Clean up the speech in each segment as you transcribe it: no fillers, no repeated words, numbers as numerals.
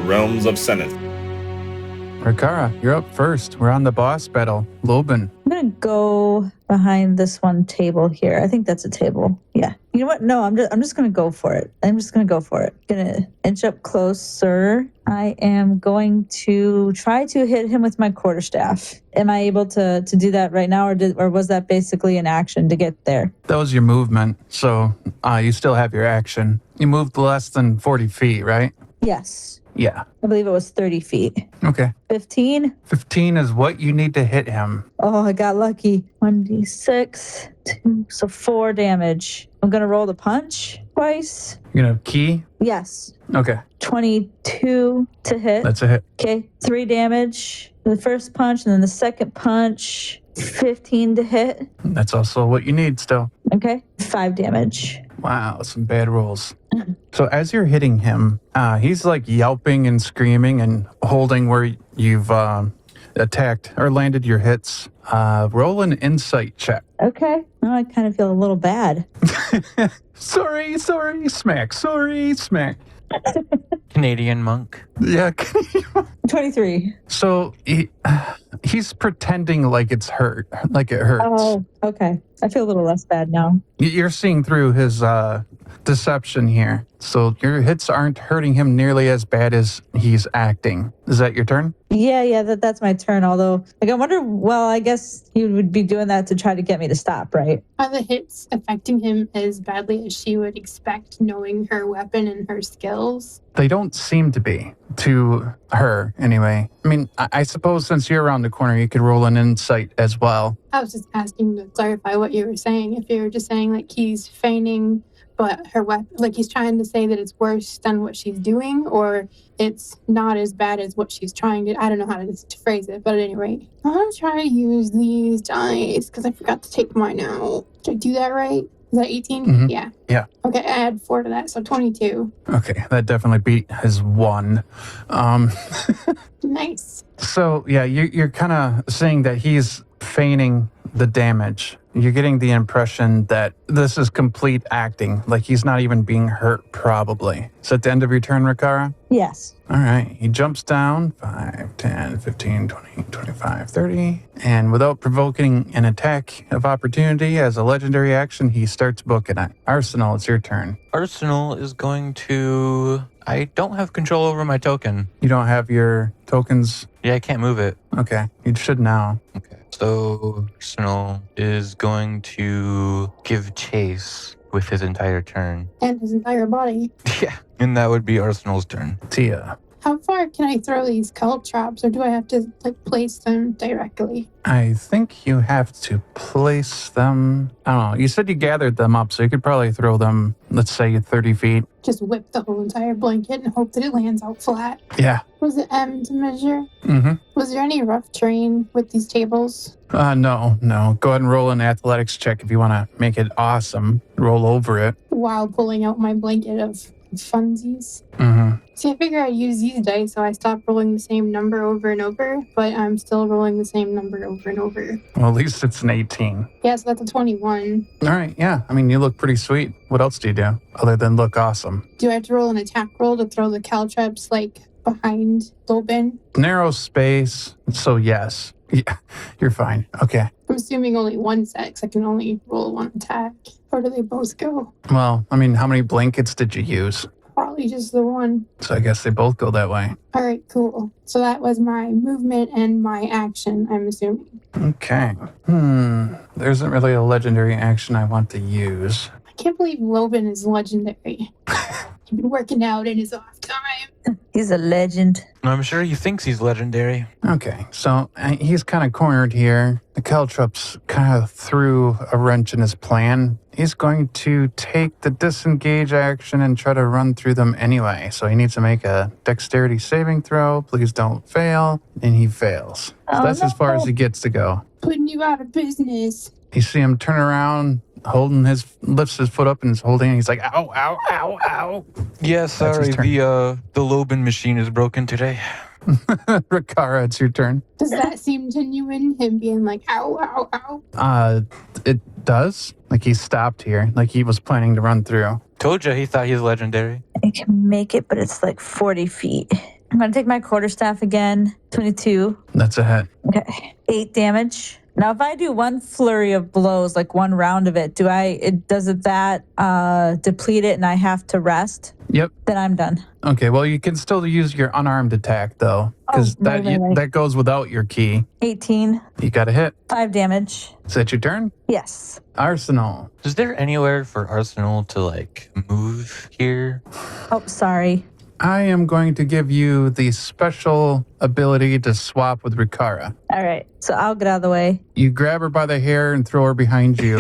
realms of Seneth. Rikara, you're up first. We're on the boss battle. Loban. I'm gonna go behind this one table here. I think that's a table. Yeah. You know what? No, I'm just gonna go for it. Gonna inch up closer. I am going to try to hit him with my quarterstaff. Am I able to do that right now, or was that basically an action to get there? That was your movement, so you still have your action. You moved less than 40 feet, right? Yes. Yeah. I believe it was 30 feet. Okay. 15. 15 is what you need to hit him. Oh, I got lucky. 1d6, 2, so 4 damage. I'm gonna roll the punch twice. You're gonna key? Yes. Okay. 22 to hit. That's a hit. Okay, 3 damage. The first punch, and then the second punch, 15 to hit. That's also what you need still. Okay, 5 damage. Wow, some bad rolls. So as you're hitting him, he's like yelping and screaming and holding where you've attacked or landed your hits. Roll an insight check. Okay, now I kind of feel a little bad. Sorry, smack. Sorry, smack. Canadian monk. Yeah. 23. So he's pretending like it's hurt, like it hurts. Oh, okay. I feel a little less bad now. You're seeing through his deception here. So your hits aren't hurting him nearly as bad as he's acting. Is that your turn? Yeah, that's my turn. Although, I wonder, well, I guess he would be doing that to try to get me to stop, right? Are the hits affecting him as badly as she would expect, knowing her weapon and her skills? They don't seem to be, to her anyway. I mean, I suppose since you're around the corner, you could roll an insight as well. I was just asking to clarify what you were saying. If you were just saying, like, he's feigning, but her weapon, like, he's trying to say that it's worse than what she's doing, or it's not as bad as what she's trying to, I don't know how to phrase it, but at any rate, I'm going to try to use these dice, because I forgot to take mine out. Did I do that right? Is that 18? Mm-hmm. Yeah. Yeah. Okay, I add 4 to that, so 22. Okay, that definitely beat his 1. Nice. So, yeah, you're kind of saying that he's feigning the damage. You're getting the impression that this is complete acting, like he's not even being hurt, probably. Is that the end of your turn, Rikara? Yes. All right, he jumps down 5, 10, 15, 20, 25, 30. And without provoking an attack of opportunity as a legendary action, he starts booking it. Arsenal, it's your turn. Arsenal is going to... I don't have control over my token. You don't have your tokens? Yeah, I can't move it. Okay, you should now. Okay. So Arsenal is going to give chase with his entire turn. And his entire body. Yeah. And that would be Arsenal's turn. Tia. How far can I throw these caltrops, or do I have to, like, place them directly? I think you have to place them. I don't know. You said you gathered them up, so you could probably throw them, let's say, 30 feet. Just whip the whole entire blanket and hope that it lands out flat. Yeah. Was it M to measure? Mm-hmm. Was there any rough terrain with these tables? No. Go ahead and roll an athletics check if you want to make it awesome. Roll over it. While pulling out my blanket of funsies. Mm-hmm. See, I figure I'd use these dice, so I stopped rolling the same number over and over, but I'm still rolling the same number over and over. Well, at least it's an 18. Yeah, so that's a 21. All right, yeah. I mean, you look pretty sweet. What else do you do other than look awesome? Do I have to roll an attack roll to throw the caltrops, like, behind Lobin? Narrow space, so yes. Yeah, you're fine. Okay. I'm assuming only one set, because I can only roll one attack. Or do they both go? Well, I mean, how many blankets did you use? Probably just the one. So I guess they both go that way. All right, cool. So that was my movement and my action, I'm assuming. Okay. There isn't really a legendary action I want to use. I can't believe Lobin is legendary. He's been working out in his off time. He's a legend. I'm sure he thinks he's legendary. Okay, so he's kind of cornered here. The caltrops kind of threw a wrench in his plan. He's going to take the disengage action and try to run through them anyway. So he needs to make a dexterity saving throw. Please don't fail. And he fails. So that's as far as he gets to go. Putting you out of business. You see him turn around, lifts his foot up and is holding it. He's like, ow, ow, ow, ow. Yeah, his sorry, turn. the Lobin machine is broken today. Rikara, it's your turn. Does that seem genuine? Him being like, ow, ow, ow? It does. Like he stopped here. Like he was planning to run through. Told you he thought he's legendary. I can make it, but it's like 40 feet. I'm going to take my quarterstaff again. 22. That's a hit. Okay. 8 damage. Now, if I do one flurry of blows, like one round of it, does that deplete it and I have to rest? Yep. Then I'm done. Okay, well, you can still use your unarmed attack, though, because right. that goes without your key. 18. You got a hit. 5 damage. Is that your turn? Yes. Arsenal. Is there anywhere for Arsenal to like move here? Oh, sorry. I am going to give you the special ability to swap with Rikara. All right. So I'll get out of the way. You grab her by the hair and throw her behind you.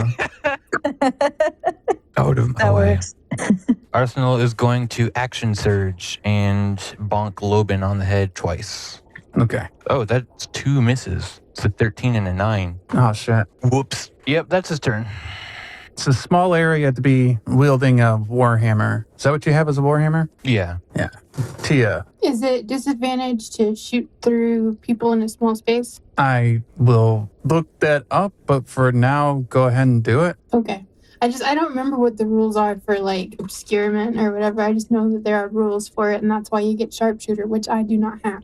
Out of my That way. works. Arsenal is going to action surge and bonk Loban on the head twice. Okay. Oh, that's 2 misses. It's a 13 and a 9. Oh, shit. Whoops. Yep, that's his turn. It's a small area to be wielding a warhammer. Is that what you have as a warhammer? Yeah. Tia, Is it disadvantage to shoot through people in a small space? I will look that up, but for now, go ahead and do it. Okay. I don't remember what the rules are for like obscurement or whatever. I just know that there are rules for it, and that's why you get sharpshooter, which I do not have.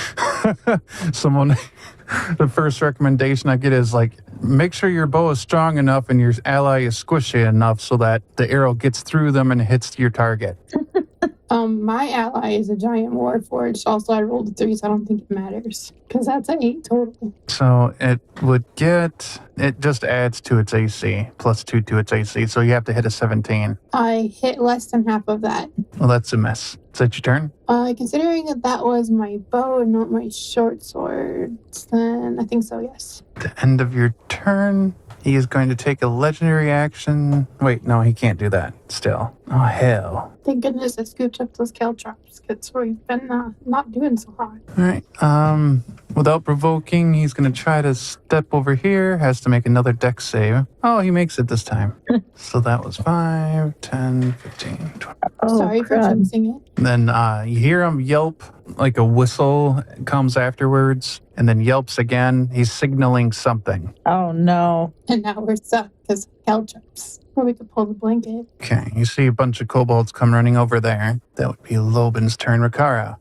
The first recommendation I get is like, make sure your bow is strong enough and your ally is squishy enough so that the arrow gets through them and hits your target. My ally is a giant warforged. Also, I rolled a 3, so I don't think it matters because that's an 8 total. So it just adds to its AC, +2 to its AC. So you have to hit a 17. I hit less than half of that. Well, that's a miss. Is that your turn? Considering that was my bow and not my short sword, then I think so, yes. At the end of your turn, he is going to take a legendary action. Wait, no, he can't do that still. Oh, hell. Thank goodness I scooped up those caltrops because we've been not doing so hot. All right. Without provoking, he's going to try to step over here. Has to make another dex save. Oh, he makes it this time. So that was 5, 10, 15, 20. Oh, Sorry for crud. jinxing it. Then you hear him yelp, like a whistle comes afterwards, and then yelps again. He's signaling something. Oh, no. And now we're stuck because of caltrops. Or we could pull the blanket. Okay, you see a bunch of kobolds come running over there. That would be Loban's turn, Rikara.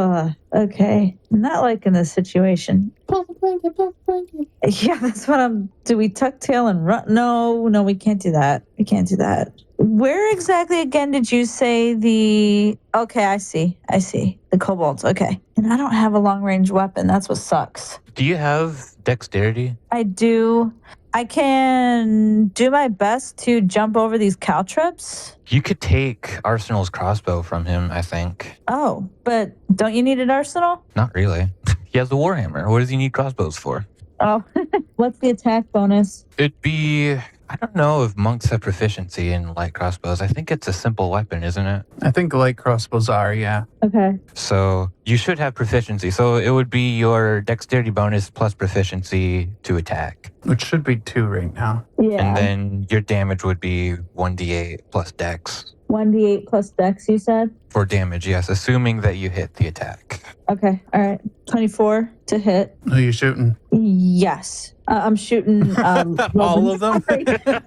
Okay. Not liking this situation. Pull the blanket, pull the blanket. Yeah, that's what do we tuck tail and run? No, we can't do that. We can't do that. Where exactly again did you say okay, I see. The kobolds, okay. And I don't have a long range weapon. That's what sucks. Do you have dexterity? I do. I can do my best to jump over these caltrops. You could take Arsenal's crossbow from him, I think. Oh, but don't you need an arsenal? Not really. He has the Warhammer. What does he need crossbows for? Oh, what's the attack bonus? It'd be... I don't know if monks have proficiency in light crossbows. I think it's a simple weapon, isn't it? I think light crossbows are, yeah. Okay. So you should have proficiency. So it would be your dexterity bonus plus proficiency to attack. Which should be 2 right now. Yeah. And then your damage would be 1d8 plus dex. 1d8 plus dex, you said? For damage, yes, assuming that you hit the attack. Okay. All right. 24 to hit. Who are you shooting? Yes. I'm shooting All of them? Sorry.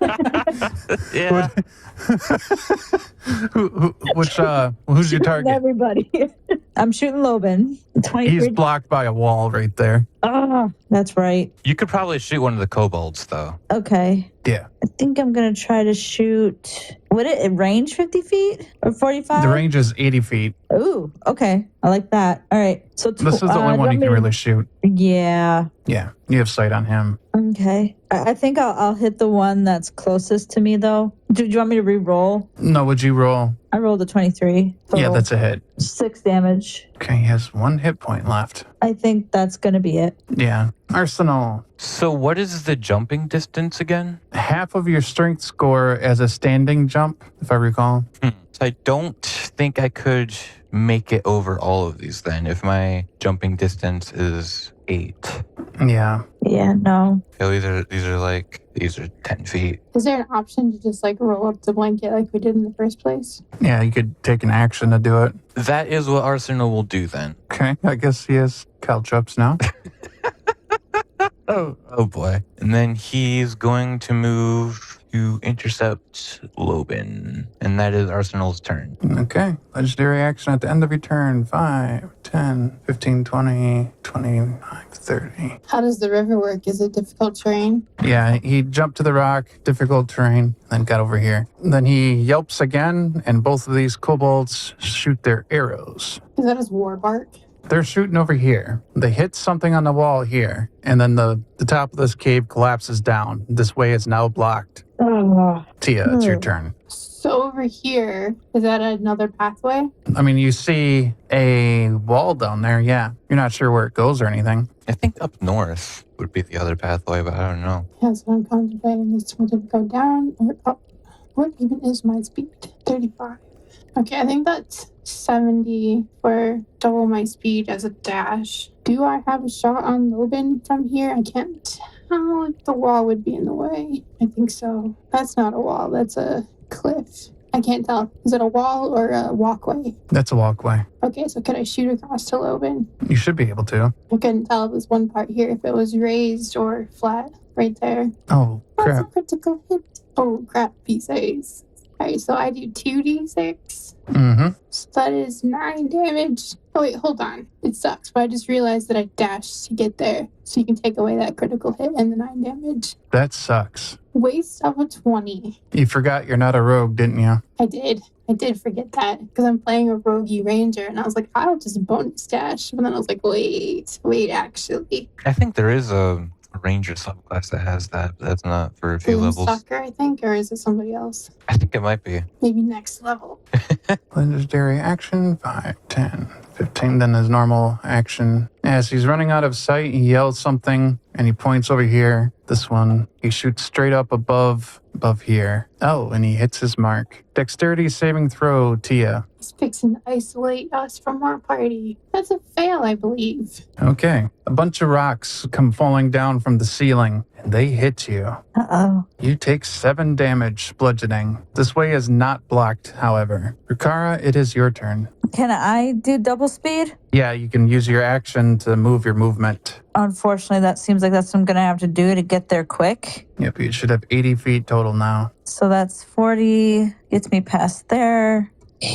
Yeah. Who's your target? Everybody. I'm shooting Loban. 23. He's blocked by a wall right there. Ah, that's right. You could probably shoot one of the kobolds, though. Okay. Yeah. I think I'm going to try to shoot. Would it range 50 feet or 45? The range is 80 feet. Ooh, okay. I like that. All right. So This is the only one you can really shoot. Yeah. Yeah, you have sight on him. Okay. I think I'll hit the one that's closest to me, though. Do you want me to re-roll? No, would you roll? I rolled a 23. Yeah, total. that's a hit. 6 damage. Okay, he has 1 hit point left. I think that's going to be it. Yeah. Arsenal. So what is the jumping distance again? Half of your strength score as a standing jump, if I recall. I don't think I could make it over all of these then if my jumping distance is 8. Yeah. Yeah, no. So these are 10 feet. Is there an option to just like roll up the blanket like we did in the first place? Yeah, you could take an action to do it. That is what Arsenal will do then. Okay, I guess he has caltrops now. Oh boy. And then he's going to move to intercept Loban. And that is Arsenal's turn. Okay, legendary action at the end of your turn. 5, 10, 10, 15, 20, 25, 30. How does the river work? Is it difficult terrain? Yeah, he jumped to the rock, difficult terrain, then got over here. Then he yelps again, and both of these kobolds shoot their arrows. Is that his war bark? They're shooting over here. They hit something on the wall here, and then the top of this cave collapses down. This way is now blocked. Tia, it's your turn. So over here, is that another pathway? I mean, you see a wall down there, yeah. You're not sure where it goes or anything. I think up north would be the other pathway, but I don't know. That's what I'm contemplating. Is to go down or up? What even is my speed? 35. Okay, I think that's 70 for double my speed as a dash. Do I have a shot on Loban from here? I can't tell if the wall would be in the way. I think so. That's not a wall. That's a cliff. I can't tell. Is it a wall or a walkway? That's a walkway. Okay, so could I shoot across to Loban? You should be able to. I couldn't tell if this one part here, if it was raised or flat right there. Oh, That's crap. a critical hit. Oh, crap, P6. Alright, so I do 2d6. Mm-hmm. So that is 9 damage. Oh, wait, hold on. It sucks, but I just realized that I dashed to get there. So you can take away that critical hit and the 9 damage. That sucks. Waste of a 20. You forgot you're not a rogue, didn't you? I did forget that because I'm playing a roguey ranger and I was like, I'll just bonus dash. But then I was like, wait, actually. I think there is a ranger subclass that has that. That's not for a few levels. Stalker, I think, or is it somebody else? I think it might be. Maybe next level. Legendary action, 5, 10, 15. Then his normal action. As he's running out of sight, he yells something and he points over here. This one, he shoots straight up above here. Oh, and he hits his mark. Dexterity saving throw, Tia. He's fixing to isolate us from our party. That's a fail, I believe. Okay. A bunch of rocks come falling down from the ceiling, and they hit you. Uh-oh. You take 7 damage, bludgeoning. This way is not blocked, however. Rukara, it is your turn. Can I do double speed? Yeah, you can use your action to move your movement. Unfortunately, that seems like that's what I'm going to have to do to get there quick. Yep, you should have 80 feet total now. So that's 40. Gets me past there.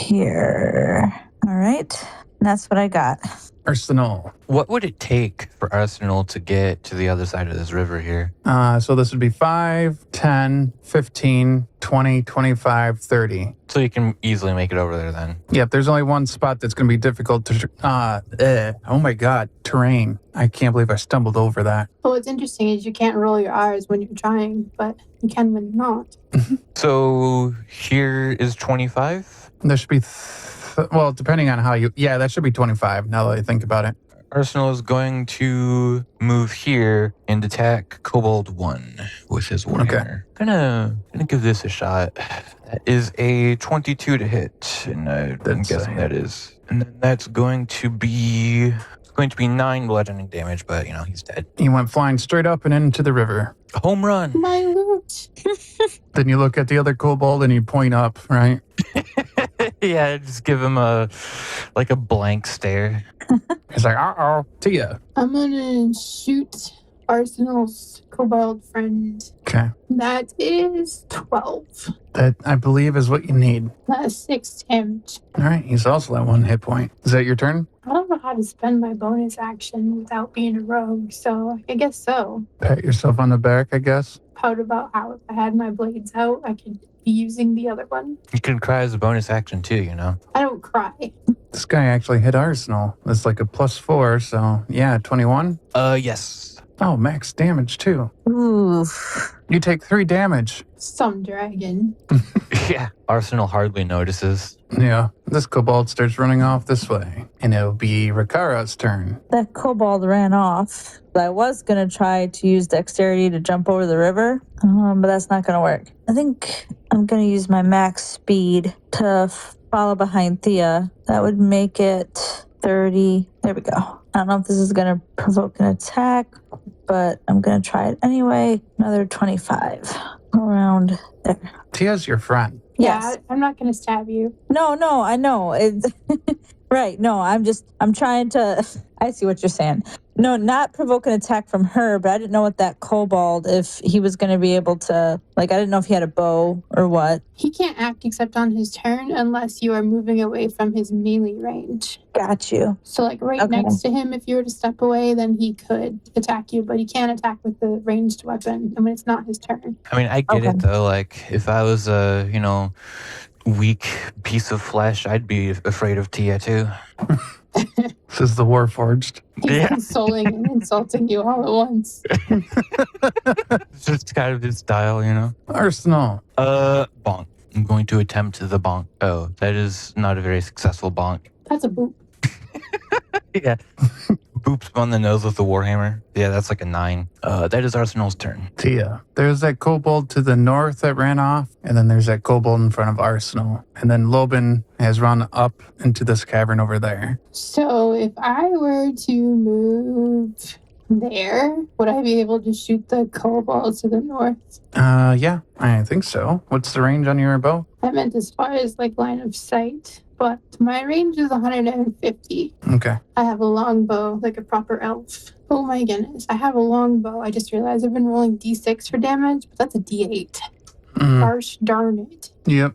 Here. All right. And that's what I got. Arsenal. What would it take for Arsenal to get to the other side of this river here? So this would be 5, 10, 15, 20, 25, 30. So you can easily make it over there then. Yep, there's only one spot that's going to be difficult to... oh my god, terrain. I can't believe I stumbled over that. Well, what's interesting is you can't roll your R's when you're trying, but you can when you're not. So here is 25. There should be... well, depending on how you... Yeah, that should be 25 now that I think about it. Arsenal is going to move here and attack Kobold 1 with his warhammer. Gonna give this a shot. That is a 22 to hit, and I'm guessing that is. And then that's going to be 9 bludgeoning damage, but he's dead. He went flying straight up and into the river. Home run. My loot. Then you look at the other kobold and you point up, right? Yeah, just give him a blank stare. He's like, uh-oh, Tia. I'm gonna shoot Arsenal's kobold friend. Okay. That is 12. That, I believe, is what you need. That's 6 damage. All right, he's also at 1 hit point. Is that your turn? I don't know how to spend my bonus action without being a rogue, so I guess so. Pat yourself on the back, I guess. Proud about how if I had my blades out, I could be using the other one. You can cry as a bonus action too, I don't cry. This guy actually hit Arsenal. That's like a +4, so yeah, 21. Yes. Oh, max damage too. Ooh. You take 3 damage. Some dragon. Yeah. Arsenal hardly notices. Yeah, this kobold starts running off this way. And it'll be Rikara's turn. That kobold ran off. I was going to try to use dexterity to jump over the river, but that's not going to work. I think I'm going to use my max speed to follow behind Thea. That would make it 30. There we go. I don't know if this is going to provoke an attack, but I'm going to try it anyway. Another 25. Around there. Tia's your friend. Yes. Yeah, I'm not going to stab you. No, I know. Right. No, I'm trying to, I see what you're saying. No, not provoke an attack from her, but I didn't know what that kobold, if he was going to be able to, like, I didn't know if he had a bow or what. He can't act except on his turn unless you are moving away from his melee range. Got you. So, like, right Okay. next to him, if you were to step away, then he could attack you, but he can't attack with the ranged weapon. I mean, it's not his turn. I mean, I get Okay. it though. Like, if I was a, weak piece of flesh, I'd be afraid of Tia too. This is the Warforged. He's Yeah. consoling and insulting you all at once. It's just kind of his style. Arsenal. Bonk. I'm going to attempt the bonk. Oh, that is not a very successful bonk. That's a boop. Yeah. Boops on the nose with the Warhammer. Yeah, that's like a 9. That is Arsenal's turn. Tia. There's that kobold to the north that ran off, and then there's that kobold in front of Arsenal. And then Lobin has run up into this cavern over there. So, if I were to move there, would I be able to shoot the kobold to the north? Yeah, I think so. What's the range on your bow? I meant as far as like line of sight, but my range is 150. Okay. I have a long bow, like a proper elf. Oh my goodness, I have a long bow. I just realized I've been rolling d6 for damage, but that's a d8. Mm, Gosh darn it. yep.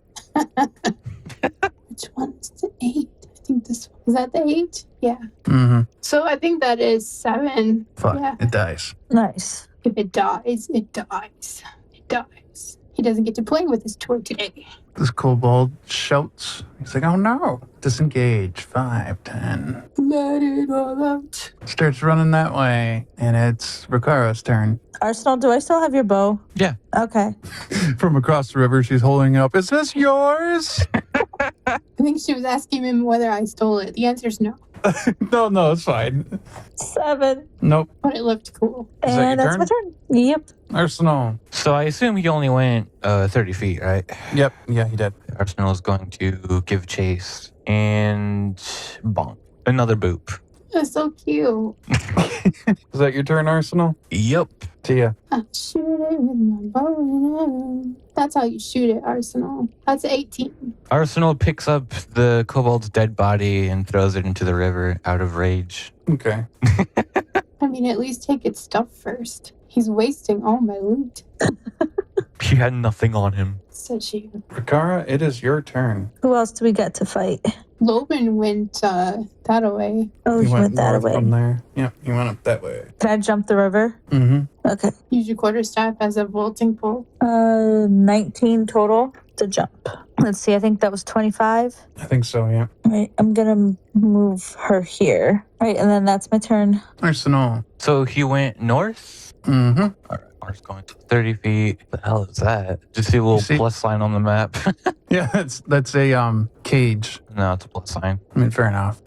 Which one's the 8? I think this one. Is that the 8? Yeah. Mm-hmm. So I think that is 7. Fuck. Yeah. It dies. Nice. If it dies, it dies. It dies. He doesn't get to play with his toy today. This kobold shouts. He's like, oh no. Disengage. 5, 10. Let it all out. Starts running that way. And it's Ricara's turn. Arsenal, do I still have your bow? Yeah. Okay. From across the river, she's holding it up. Is this yours? I think she was asking him whether I stole it. The answer's no, No, it's fine. 7. Nope. but it looked cool. Is that And your that's my turn. Yep. Arsenal. So I assume he only went 30 feet, right? Yep. Yeah, he did. Arsenal is going to give chase and bonk. Another boop. That's so cute. Is that your turn, Arsenal? Yep. Tia. I shoot it with my bow and arrow. That's how you shoot it, Arsenal. That's 18. Arsenal picks up the kobold's dead body and throws it into the river out of rage. Okay. I mean, at least take its stuff first. He's wasting all my loot, He had nothing on him. said she. Ricara, it is your turn. Who else do we get to fight? Lobin went that away. Oh, You he went that north way. from there. Yep, you went up that way. Can I jump the river? Mm-hmm. Okay. Use your quarterstaff as a vaulting pole. 19 total to jump. Let's see. I think that was 25. I think so, yeah. All right. I'm going to move her here. All right. And then that's my turn. Arsenal. So he went north. Mm-hmm. All right, Mars going to 30 feet. What the hell is that? Just see a little see- plus sign on the map. Yeah, that's a cage. No, it's a plus sign. I mean, fair enough.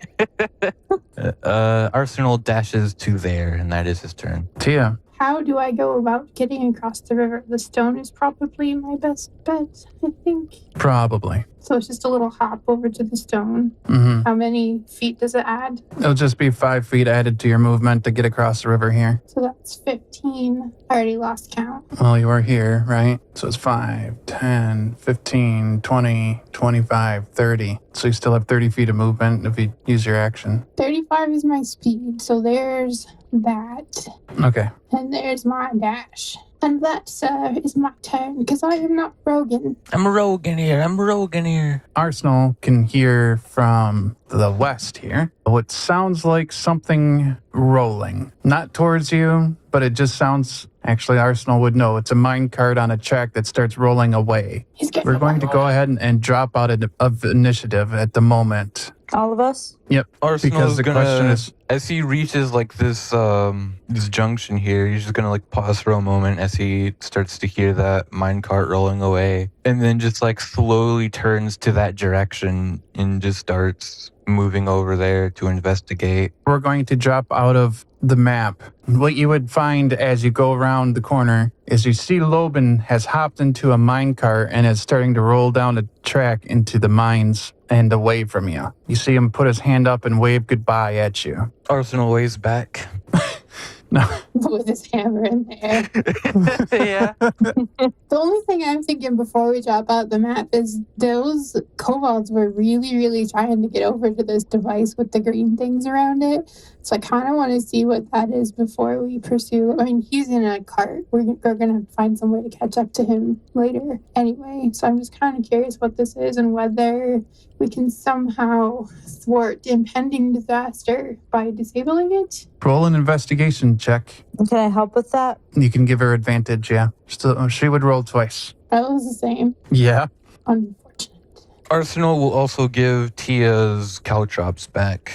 Arsenal dashes to there, and that is his turn. Tia. How do I go about getting across the river? The stone is probably my best bet, I think. Probably. So it's just a little hop over to the stone. Mm-hmm. How many feet does it add? It'll just be 5 feet added to your movement to get across the river here. So that's 15. I already lost count. Well, you are here, right? So it's 5, 10, 15, 20, 25, 30. So you still have 30 feet of movement if you use your action. 35 is my speed. So there's that. Okay. And there's my dash. And that, sir, is my turn, because I am not Rogan. I'm a rogue in here. Arsenal can hear from the west here what sounds like something rolling. Not towards you, but it just sounds... Actually, Arsenal would know. It's a minecart on a track that starts rolling away. He's getting We're going to go ahead and drop out of initiative at the moment. All of us? Arsenal Because is the gonna, question is... as he reaches like this this junction here, he's just gonna like pause for a moment as he starts to hear that minecart rolling away, and then just like slowly turns to that direction and just starts moving over there to investigate. We're going to drop out of the map. What you would find as you go around the corner is you see Lobin has hopped into a minecart and is starting to roll down a track into the mines and away from you. You see him put his hand up and wave goodbye at you. Arsenal waves back. No, with his hammer in the air. Yeah. The only thing I'm thinking before we drop out the map is those kobolds were really, really trying to get over to this device with the green things around it. So I kind of want to see what that is before we pursue. I mean, he's in a cart. We're going to find some way to catch up to him later anyway. So I'm just kind of curious what this is and whether we can somehow thwart impending disaster by disabling it. Roll an investigation check. Can I help with that? You can give her advantage, yeah. So she would roll twice. That was the same. Yeah. Unfortunate. Arsenal will also give Tia's caltrops back.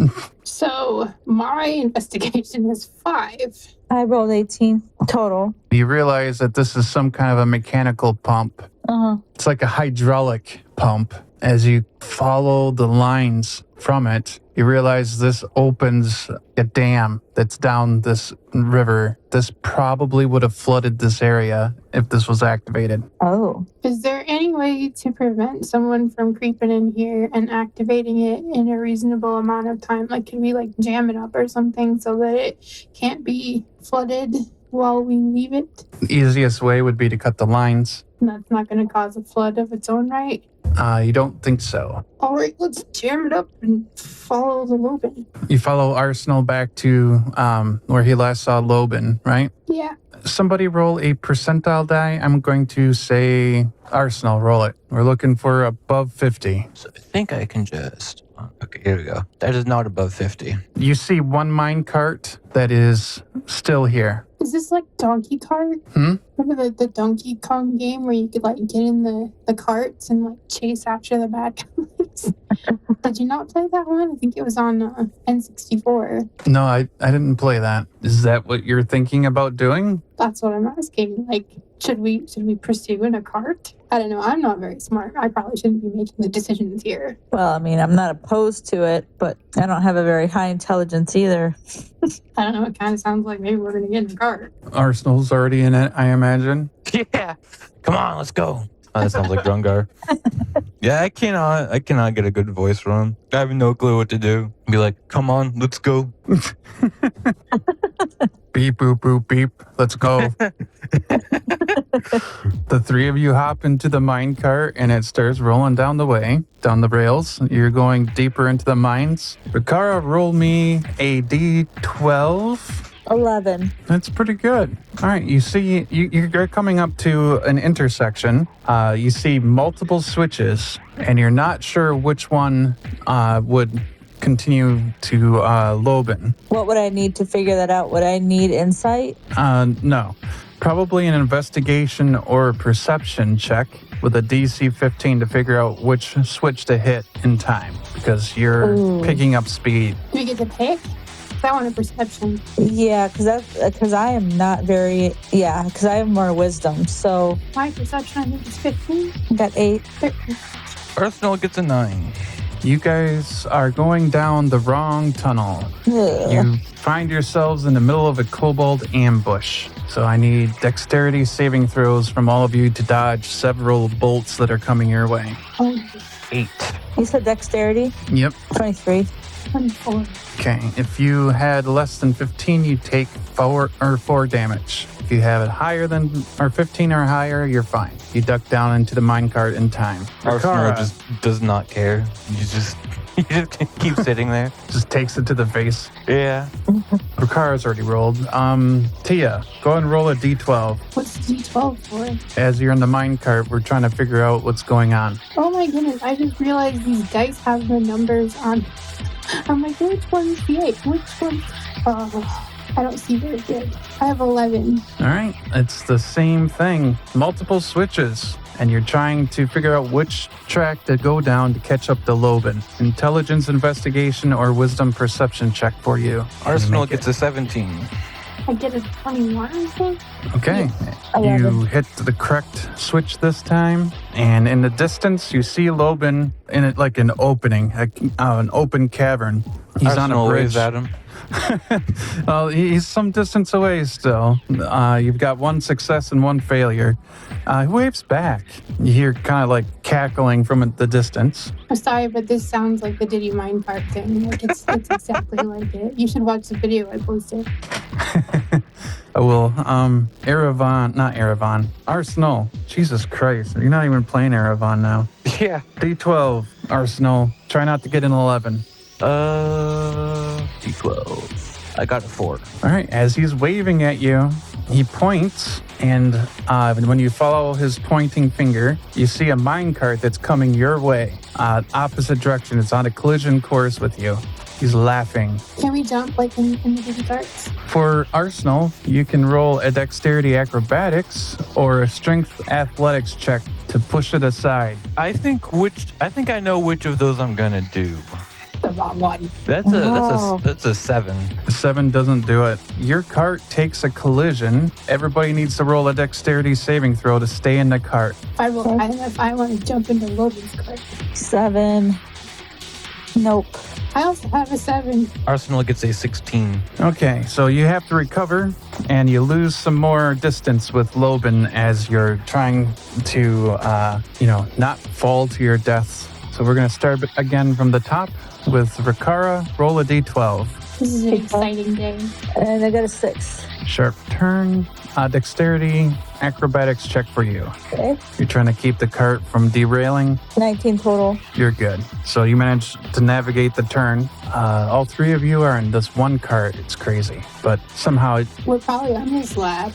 So my investigation is 5. I rolled 18 total. You realize that this is some kind of a mechanical pump. It's like a hydraulic pump. As you follow the lines from it, you realize this opens a dam that's down this river. This probably would have flooded this area if this was activated. Oh. Is there any way to prevent someone from creeping in here and activating it in a reasonable amount of time? Like, can we like jam it up or something so that it can't be flooded while we leave it? The easiest way would be to cut the lines. And that's not going to cause a flood of its own right. You don't think so. All right, let's jam it up and follow the Loban. You follow Arsenal back to where he last saw Loban, right? Yeah. Somebody roll a percentile die. I'm going to say Arsenal, roll it. We're looking for above 50. So I think I can just... Okay, here we go. That is not above 50. You see one mine cart that is still here. Is this like Donkey Kart? Remember the Donkey Kong game where you could like get in the carts and like chase after the bad guys? Did you not play that one? I think it was on N64. No, I didn't play that. Is that what you're thinking about doing? That's what I'm asking. Like, should we pursue in a cart? I don't know. I'm not very smart. I probably shouldn't be making the decisions here. Well, I mean, I'm not opposed to it, but I don't have a very high intelligence either. I don't know. It kind of sounds like maybe we're going to get in a cart. Arsenal's already in it, I imagine. Yeah. Come on, let's go. Oh, that sounds like Drungar. Yeah, I cannot get a good voice from him. I have no clue what to do. Be like, come on, let's go. Beep, boop, boop, beep. Let's go. The three of you hop into the mine cart and it starts rolling down the way, down the rails. You're going deeper into the mines. Rikara, roll me a D12. 11. That's pretty good. All right, you see, you're coming up to an intersection. You see multiple switches, and you're not sure which one would continue to Loban. What would I need to figure that out? Would I need insight? No. Probably an investigation or perception check with a DC 15 to figure out which switch to hit in time, because you're picking up speed. Do we get to pick? I want a perception. Yeah, because I am not very... Yeah, because I have more wisdom, so... My perception, I think, is 15. I got 8. Arsenal gets a 9. You guys are going down the wrong tunnel. Ugh. You find yourselves in the middle of a kobold ambush. So I need dexterity saving throws from all of you to dodge several bolts that are coming your way. Oh, 8. You said dexterity? Yep. 23. 24. Okay. If you had less than 15, you take 4 damage. If you have it higher than or 15 or higher, you're fine. You duck down into the minecart in time. Arsenal Rikara just does not care. You just keep sitting there. just takes it to the face. Yeah. Rikara's already rolled. Tia, go ahead and roll a d12. What's D12 for? As you're in the minecart, we're trying to figure out what's going on. Oh my goodness, I just realized these dice have the numbers on. I'm like, which one's the 8? Which one? Oh, I don't see very good. I have 11. All right, it's the same thing. Multiple switches, and you're trying to figure out which track to go down to catch up to Loban. Intelligence investigation or wisdom perception check for you. Arsenal Make gets a 17. I get a 21, I think. Okay, you 11. hit the correct switch this time, and in the distance you see Loban in it like an opening, an open cavern. He's Arsenal on a waves bridge. at him. Well, he's some distance away still. You've got one success and one failure. He waves back. You hear kind of like cackling from the distance. I'm sorry, but this sounds like the Diddy Minecart thing. Like it's exactly like it. You should watch the video I posted. Oh, well, Erevan, not Erevan, Arsenal. Jesus Christ, you're not even playing Erevan now. Yeah. D12, Arsenal. Try not to get an 11. D12. I got a 4. All right, as he's waving at you, he points, and when you follow his pointing finger, you see a minecart that's coming your way, opposite direction. It's on a collision course with you. He's laughing. Can we jump like in the baby carts? For Arsenal, you can roll a dexterity acrobatics or a strength athletics check to push it aside. I think I know which of those I'm gonna do. The wrong one. That's a 7. A 7 doesn't do it. Your cart takes a collision. Everybody needs to roll a dexterity saving throw to stay in the cart. I want to jump into Logan's cart. 7. Nope. I also have a 7. Arsenal gets a 16. Okay, so you have to recover, and you lose some more distance with Loban as you're trying to, not fall to your death. So we're going to start again from the top with Rikara. Roll a d12. This is an exciting day. And I got a 6. Sharp turn. Dexterity acrobatics check for you. Okay. You're trying to keep the cart from derailing. 19 total. You're good. So you managed to navigate the turn. All three of you are in this one cart. It's crazy. But somehow We're probably on his lap.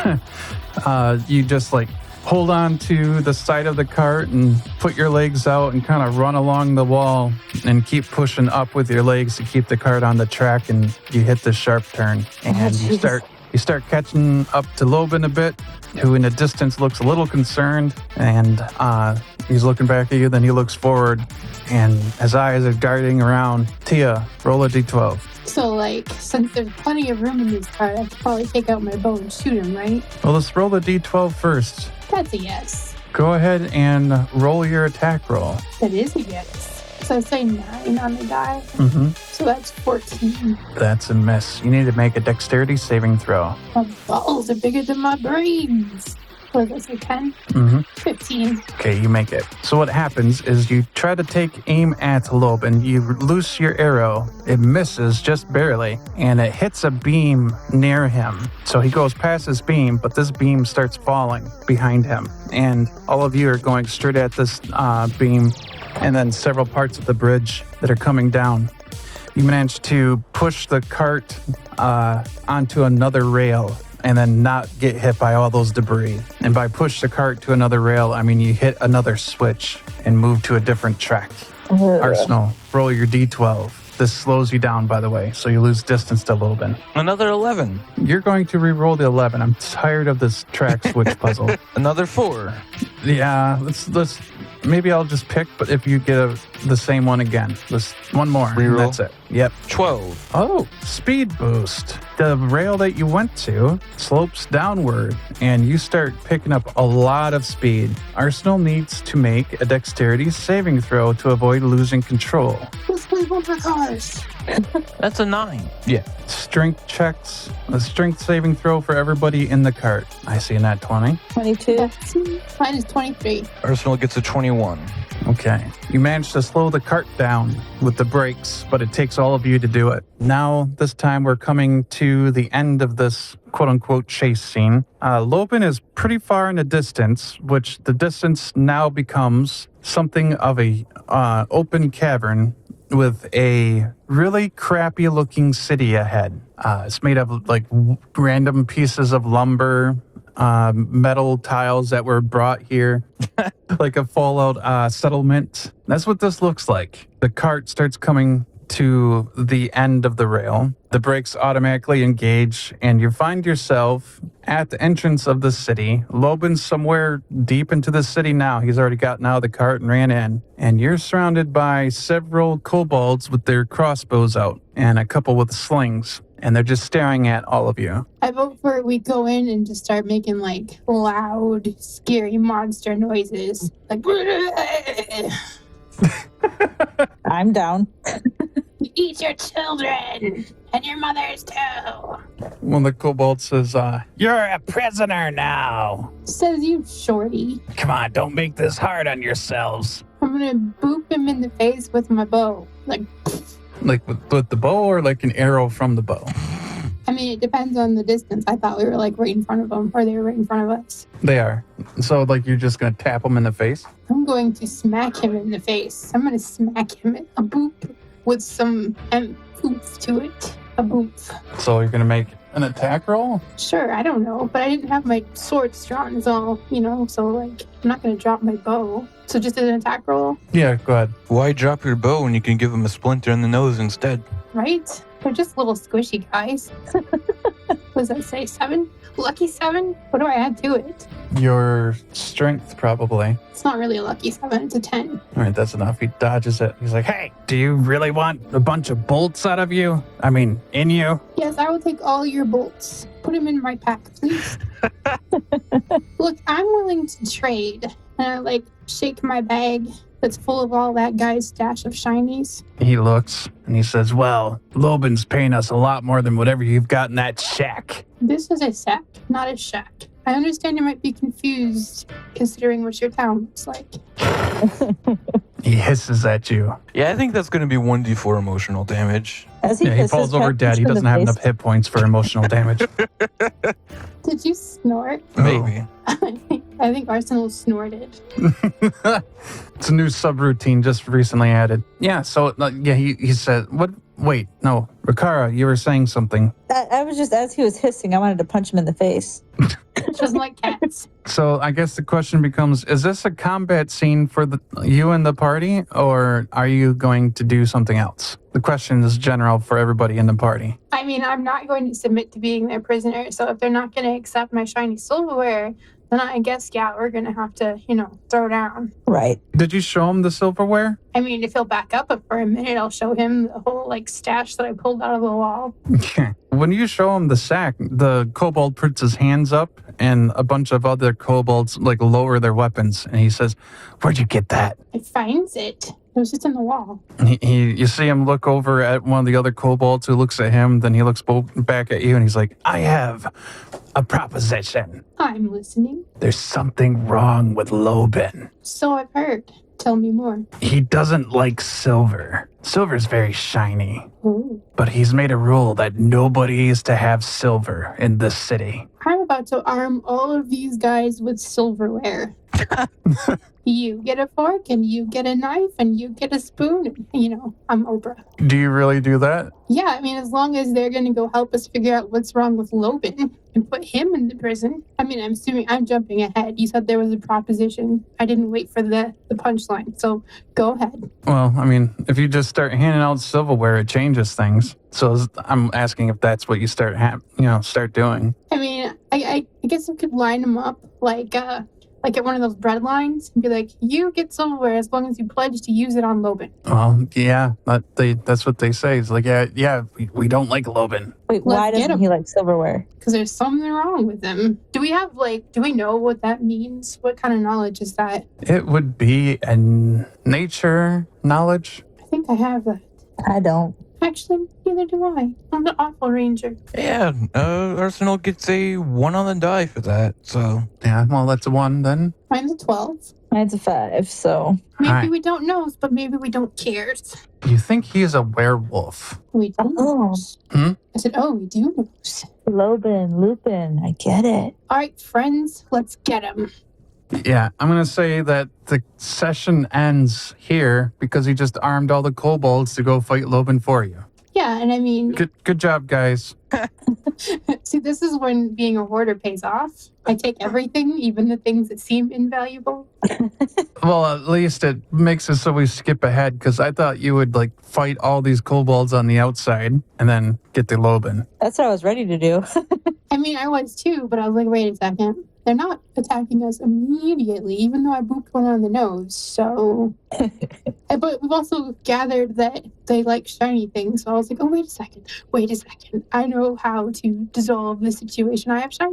you just hold on to the side of the cart and put your legs out and kind of run along the wall and keep pushing up with your legs to keep the cart on the track, and you hit the sharp turn. And you start catching up to Loban a bit, who in the distance looks a little concerned, and he's looking back at you, then he looks forward, and his eyes are darting around. Tia, roll a d12. So, since there's plenty of room in this cart, I could probably take out my bow and shoot him, right? Well, let's roll the d12 first. That's a yes. Go ahead and roll your attack roll. That is a yes. So I say 9 on the die. Mm-hmm. So that's 14. That's a miss. You need to make a dexterity saving throw. My balls are bigger than my brains. What did I say, 10? Mm-hmm. 15. Okay, you make it. So what happens is you try to take aim at Loban. You loose your arrow. It misses just barely, and it hits a beam near him. So he goes past his beam, but this beam starts falling behind him. And all of you are going straight at this beam, and then several parts of the bridge that are coming down. You manage to push the cart onto another rail and then not get hit by all those debris. And by push the cart to another rail, I mean you hit another switch and move to a different track. Arsenal, roll your d12. This slows you down, by the way, so you lose distance to Loban. Another 11. You're going to re-roll the 11. I'm tired of this track switch puzzle. Another 4. Yeah, let's maybe I'll just pick, but if you get the same one again, just one more. Reroll. And that's it. Yep. 12. Oh, speed boost. The rail that you went to slopes downward, and you start picking up a lot of speed. Arsenal needs to make a dexterity saving throw to avoid losing control. Let's play bumper cars. That's a 9. Yeah. Strength checks. A strength saving throw for everybody in the cart. I see in that 20. 22. Mine is 23. Arsenal gets a 21. Okay. You managed to slow the cart down with the brakes, but it takes all of you to do it. Now, this time we're coming to the end of this quote-unquote chase scene. Loban is pretty far in the distance, which the distance now becomes something of a open cavern with a really crappy looking city ahead. It's made of random pieces of lumber, metal tiles that were brought here, like a fallout settlement. That's what this looks like. The cart starts coming to the end of the rail. The brakes automatically engage, and you find yourself at the entrance of the city. Loban's somewhere deep into the city now. He's already gotten out of the cart and ran in. And you're surrounded by several kobolds with their crossbows out and a couple with slings. And they're just staring at all of you. I vote for we go in and just start making loud, scary monster noises. I'm down. Eat your children and your mothers too. Well, the kobold says, "You're a prisoner now. Says you, shorty. Come on, don't make this hard on yourselves." I'm gonna boop him in the face with my bow. Like with the bow or like an arrow from the bow? I mean, it depends on the distance. I thought we were like right in front of them, or they were right in front of us. They are. So, like, you're just going to tap him in the face? I'm going to smack him in the face. I'm going to smack him a boop with some oomph to it. A boop. So, you're going to make an attack roll? Sure, I don't know, but I didn't have my sword strong as all, so like, I'm not going to drop my bow. So just as an attack roll, Yeah, go ahead. Why drop your bow when you can give him a splinter in the nose instead? right? They're just little squishy guys. What does that say? 7? Lucky 7? What do I add to it? Your strength, probably. It's not really a lucky 7, it's a 10. All right, that's enough. He dodges it. He's like, hey, do you really want a bunch of bolts out of you? I mean, in you? Yes, I will take all your bolts. Put them in my pack, please. Look, I'm willing to trade. And I shake my bag that's full of all that guy's stash of shinies. He looks and he says, well, Loban's paying us a lot more than whatever you've got in that shack. This is a sack, not a shack. I understand you might be confused considering what your town looks like. He hisses at you. Yeah, I think that's going to be 1d4 emotional damage. As Yeah, he kisses falls over Pat dead. He in the doesn't have face. enough hit points for emotional damage. Did you snort? Maybe. I think Arsenal snorted. It's a new subroutine just recently added. Yeah, so, he said, what? Wait, no. Rikara, you were saying something. I was just, as he was hissing, I wanted to punch him in the face. Just like cats. So I guess the question becomes, is this a combat scene for you and the party, or are you going to do something else? The question is general for everybody in the party. I mean, I'm not going to submit to being their prisoner, so if they're not going to accept my shiny silverware, then I guess, yeah, we're going to have to, throw down. Right. Did you show him the silverware? I mean, if he'll back up for a minute, I'll show him the whole, stash that I pulled out of the wall. When you show him the sack, the kobold puts his hands up and a bunch of other kobolds lower their weapons. And he says, where'd you get that? I finds it. It was just in the wall. You see him look over at one of the other kobolds who looks at him. Then he looks back at you and he's like, I have a proposition. I'm listening. There's something wrong with Loban. So I've heard. Tell me more. He doesn't like silver. Silver's very shiny. Ooh. But he's made a rule that nobody is to have silver in this city. I'm about to arm all of these guys with silverware. You get a fork, and you get a knife, and you get a spoon. I'm Oprah. Do you really do that? Yeah, I mean, as long as they're going to go help us figure out what's wrong with Loban and put him in the prison. I mean, I'm assuming I'm jumping ahead. You said there was a proposition. I didn't wait for the punchline, so go ahead. Well, I mean, if you just start handing out silverware, it changes things. So I'm asking if that's what you start doing. I mean, I guess I could line them up like at one of those bread lines and be like, you get silverware as long as you pledge to use it on Loban. Well, yeah, that's what they say. It's like, we don't like Loban. Wait, why Let's get doesn't him. he like silverware? Because there's something wrong with them. Do we know what that means? What kind of knowledge is that? It would be a nature knowledge. I think I have that. I don't. Actually, neither do I. I'm the awful ranger. Yeah, Arsenal gets a 1 on the die for that, so... Yeah, well, that's a 1 then. Mine's a 12. Mine's a 5, so. Maybe Hi. we don't know, but maybe we don't care. You think he's a werewolf? We do Oh. knows. Hmm? I said, we do knows. Lupin, I get it. All right, friends, let's get him. Yeah, I'm going to say that the session ends here because he just armed all the kobolds to go fight Loban for you. Yeah, and I mean, Good job, guys. see, this is when being a hoarder pays off. I take everything, even the things that seem invaluable. Well, at least it makes it so we skip ahead because I thought you would fight all these kobolds on the outside and then get to Loban. That's what I was ready to do. I mean, I was too, but I was like, wait a second. They're not attacking us immediately, even though I booped one on the nose. So, but we've also gathered that they like shiny things. So I was like, wait a second. I know how to dissolve the situation. I have shinies.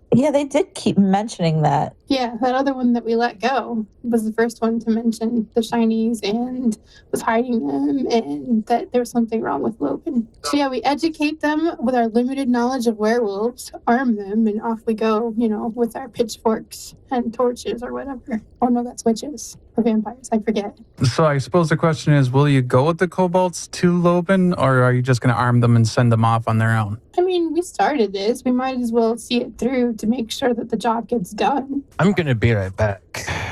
Yeah, they did keep mentioning that. Yeah, that other one that we let go was the first one to mention the shinies and was hiding them and that there was something wrong with Logan. So yeah, we educate them with our limited knowledge of werewolves, arm them, and off we go, with our pitchforks and torches or whatever. Oh no, that's witches or vampires, I forget. So I suppose the question is, will you go with the kobolds to Loban, or are you just going to arm them and send them off on their own? I mean, we started this. We might as well see it through to make sure that the job gets done. I'm gonna be right back.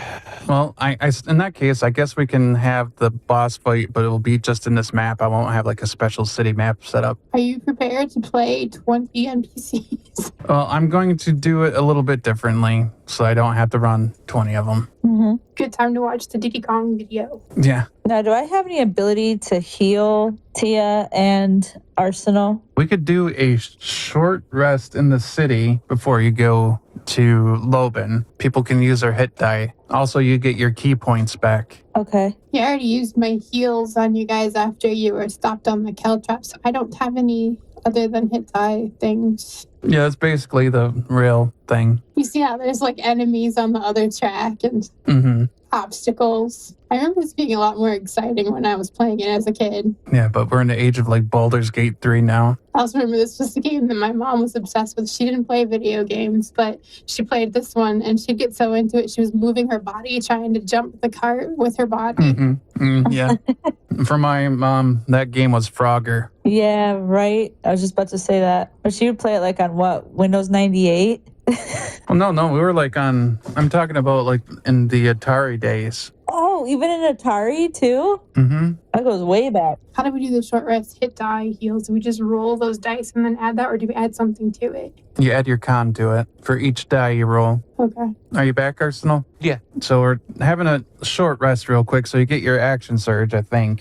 Well, I in that case, I guess we can have the boss fight, but it will be just in this map. I won't have like a special city map set up. Are you prepared to play 20 NPCs? Well, I'm going to do it a little bit differently, so I don't have to run 20 of them. Mm-hmm. Good time to watch the Diddy Kong video. Yeah. Now, do I have any ability to heal Tia and Arsenal? We could do a short rest in the city before you go to Loban. People can use their hit die. Also, you get your key points back. Okay. Yeah, I already used my heals on you guys after you were stopped on the Caltrop, so I don't have any other than hit die things. Yeah, that's basically the real thing. You see how there's like enemies on the other track and Mm-hmm. obstacles. I remember this being a lot more exciting when I was playing it as a kid. Yeah, but we're in the age of like Baldur's Gate 3 now. I also remember this was the game that my mom was obsessed with. She didn't play video games, but she played this one and she'd get so into it. She was moving her body, trying to jump the cart with her body. Mm-hmm. Yeah. For my mom, that game was Frogger. Yeah, right. I was just about to say that. But she would play it like on what? Windows 98? Well, no, we were like I'm talking about like in the Atari days. Oh, even in Atari too? Mm-hmm. That goes way back. How do we do the short rest, hit die, heals? Do we just roll those dice and then add that, or do we add something to it? You add your con to it. For each die you roll. Okay. Are you back, Arsenal? Yeah. So we're having a short rest real quick so you get your action surge, I think.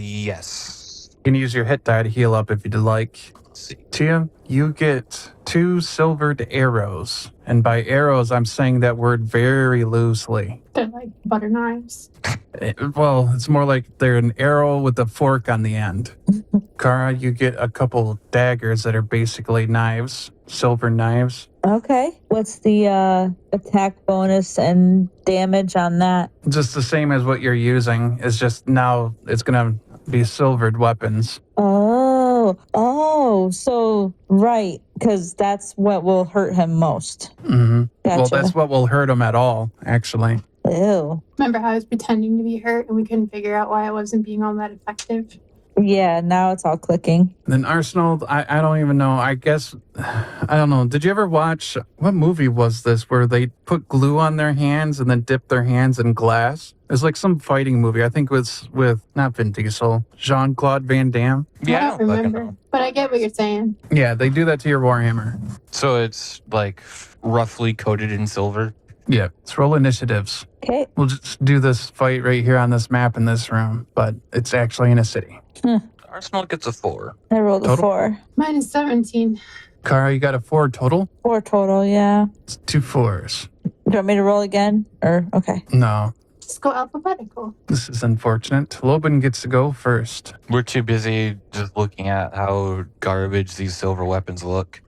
Yes. You can use your hit die to heal up if you'd like. Let's see. Tia, you get 2 silvered arrows. And by arrows, I'm saying that word very loosely. They're like butter knives. Well, it's more like they're an arrow with a fork on the end. Kara, you get a couple daggers that are basically knives, silver knives. Okay. What's the attack bonus and damage on that? Just the same as what you're using. It's just now it's going to be silvered weapons. Oh, so right, because that's what will hurt him most. Mm-hmm. Gotcha. Well, that's what will hurt him at all, actually. Ew. Remember how I was pretending to be hurt and we couldn't figure out why I wasn't being all that effective? Yeah, now it's all clicking. Then Arsenal, I don't even know. I guess, I don't know. Did you ever watch, what movie was this where they put glue on their hands and then dip their hands in glass? It was like some fighting movie. I think it was with, not Vin Diesel, Jean-Claude Van Damme. Yeah, I don't remember. But I get what you're saying. Yeah, they do that to your Warhammer. So it's like roughly coated in silver. Yeah, let's roll initiatives. Okay. We'll just do this fight right here on this map in this room, but it's actually in a city. Arsenal gets a 4. I rolled a Total? 4. Mine is 17. Kara, you got a 4 total? 4 total, yeah. It's 2 4s. Do you want me to roll again? Or, okay. No, Just go alphabetical. this is unfortunate. Loban gets to go first. We're too busy just looking at how garbage these silver weapons look.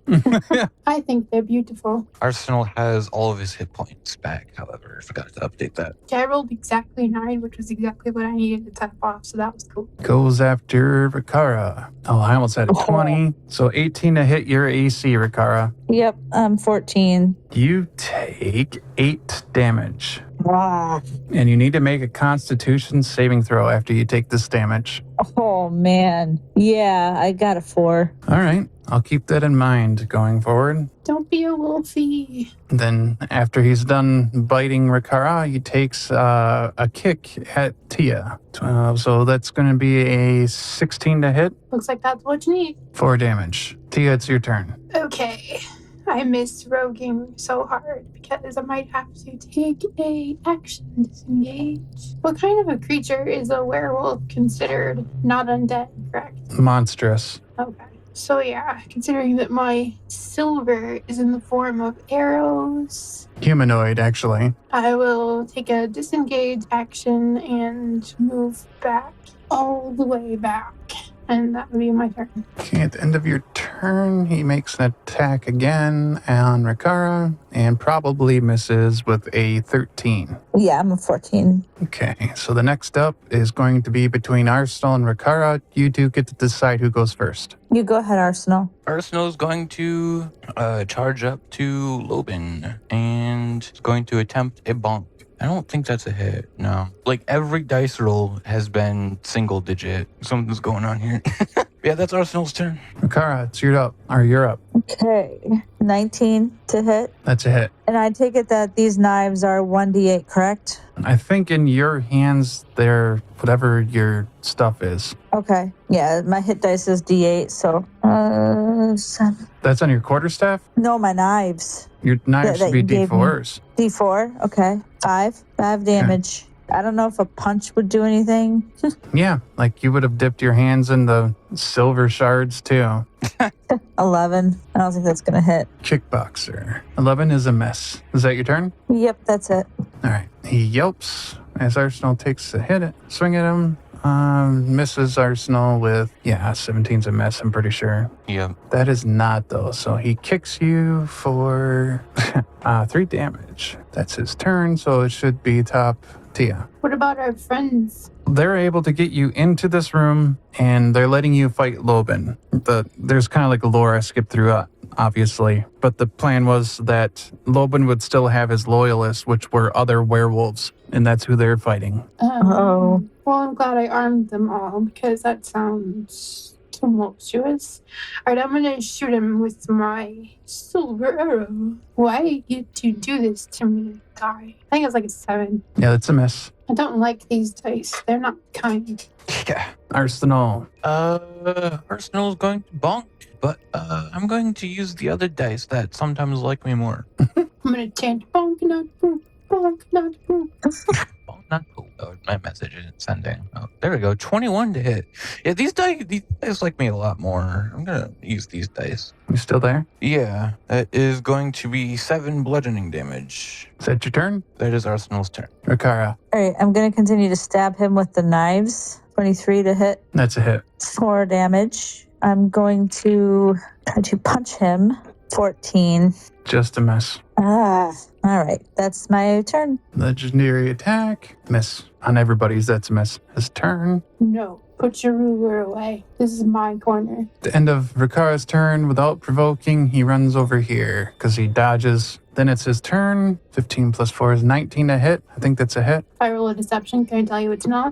I think they're beautiful. Arsenal has all of his hit points back, however. I forgot to update that. Yeah, I rolled exactly 9, which was exactly what I needed to top off, so that was cool. Goes after Rikara. Oh, I almost had a 20. So 18 to hit your AC, Rikara. Yep, I'm 14. You take 8 damage. Wow. And you need to make a constitution saving throw after you take this damage. Oh, man. Yeah, I got a 4. All right. I'll keep that in mind going forward. Don't be a wolfie. Then after he's done biting Rikara, he takes a kick at Tia. So that's going to be a 16 to hit, Looks like that's what you need. 4 damage. Tia, it's your turn. Okay. I missed roguing so hard because I might have to take a action disengage. What kind of a creature is a werewolf considered? Not undead, correct? Monstrous. Okay. So yeah, considering that my silver is in the form of arrows, Humanoid, actually. I will take a disengage action and move back all the way back. And that would be my turn. Okay, at the end of your turn. turn. He makes an attack again on Rikara and probably misses with a 13. Yeah, I'm a 14. Okay, so the next up is going to be between Arsenal and Rikara. You two get to decide who goes first. You go ahead, Arsenal. Arsenal's going to charge up to Lobin and is going to attempt a bonk. I don't think that's a hit, no. Like, every dice roll has been single digit. Something's going on here. Yeah, that's Arsenal's turn. Rikara, it's you're up. Okay. 19 to hit. That's a hit. And I take it that these knives are 1d8, correct? I think in your hands, they're whatever your stuff is. Okay. Yeah, my hit dice is d8, so 7. That's on your quarterstaff? No, my knives. Your knives That should be you gave me. D4s. D4. Okay. 5 damage. I don't know if a punch would do anything. Yeah, like you would have dipped your hands in the silver shards too. 11. I don't think that's gonna hit. Kickboxer. 11 is a miss. Is that your turn? Yep, that's it. All right. He yelps as Arsenal takes a hit, swing at him. Misses Arsenal with, 17's a miss, I'm pretty sure. Yep. That is not, though. So he kicks you for 3 damage. That's his turn, so it should be top Tia. What about our friends? They're able to get you into this room, and they're letting you fight Lobin. There's kind of like a lore I skipped through, obviously. But the plan was that Lobin would still have his loyalists, which were other werewolves, and that's who they're fighting. Uh-oh. Well, I'm glad I armed them all because that sounds tumultuous. All right, I'm going to shoot him with my silver arrow. Why do you get to do this to me, guy? I think it's like a 7. Yeah, that's a miss. I don't like these dice. They're not kind. Yeah. Arsenal. Arsenal's going to bonk, but I'm going to use the other dice that sometimes like me more. I'm going to chant bonk, not boop, bonk, not boop. Bonk, not poop. Oh, my message isn't sending. Oh, there we go. 21 to hit. Yeah, these dice like me a lot more. I'm gonna use these dice. You still there? Yeah, that is going to be 7 bludgeoning damage. Is that your turn? That is Arsenal's turn. Rikara. All right, I'm going to continue to stab him with the knives. 23 to hit. That's a hit. 4 damage. I'm going to try to punch him. 14. Just a miss. All right, that's my turn. Legendary attack. Miss. On everybody's, that's a miss. His turn. No, put your ruler away. This is my corner. The end of Rikara's turn, without provoking, he runs over here because he dodges. Then it's his turn. 15 plus 4 is 19 to hit. I think that's a hit. If I roll a deception, can I tell you it's not?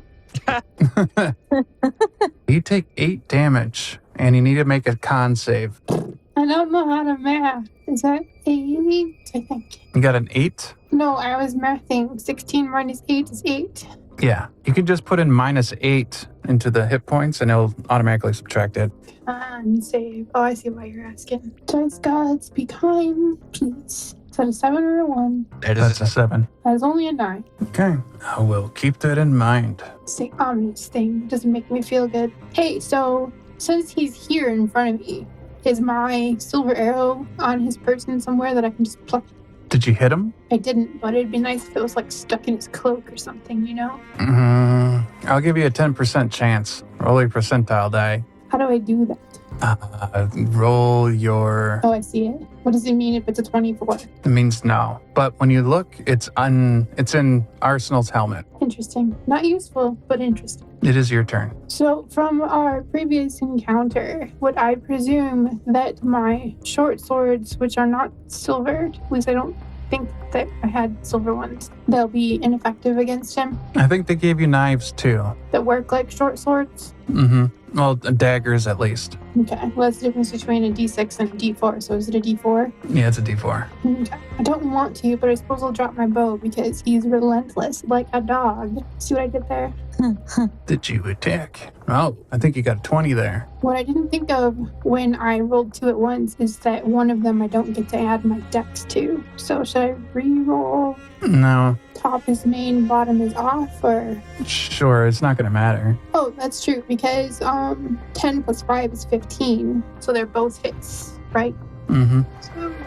You take 8 damage, and you need to make a con save. I don't know how to math. Is that 8? I think. You got an 8? No, I was mathing. 16 minus 8 is 8. Yeah. You can just put in -8 into the hit points, and it'll automatically subtract it. And save. Oh, I see why you're asking. Dice gods, be kind, please. Is that a 7 or a 1? That That's a 7. That is only a 9. Okay. I will keep that in mind. It's the ominous thing. It doesn't make me feel good. Hey, so since he's here in front of me, is my silver arrow on his person somewhere that I can just pluck? Did you hit him? I didn't, but it'd be nice if it was like stuck in his cloak or something, you know? I'll give you a 10% chance. Roll your percentile die. How do I do that? Roll your... Oh, I see it. What does it mean if it's a 24? It means no. But when you look, it's in Arsenal's helmet. Interesting. Not useful, but interesting. It is your turn. So, from our previous encounter, would I presume that my short swords, which are not silvered, at least I don't think that I had silver ones, they'll be ineffective against him? I think they gave you knives too. That work like short swords? Well, daggers at least. Okay. Well, that's the difference between a D6 and a D4. So, is it a D4? Yeah, it's a D4. Okay. I don't want to, but I suppose I'll drop my bow because he's relentless, like a dog. See what I did there? Did you attack? Oh, I think you got a 20 there. What I didn't think of when I rolled 2 at once is that one of them I don't get to add my dex to. So should I re-roll? No. Top is main, bottom is off, or? Sure, it's not going to matter. Oh, that's true, because 10 plus 5 is 15. So they're both hits, right? Mm-hmm. So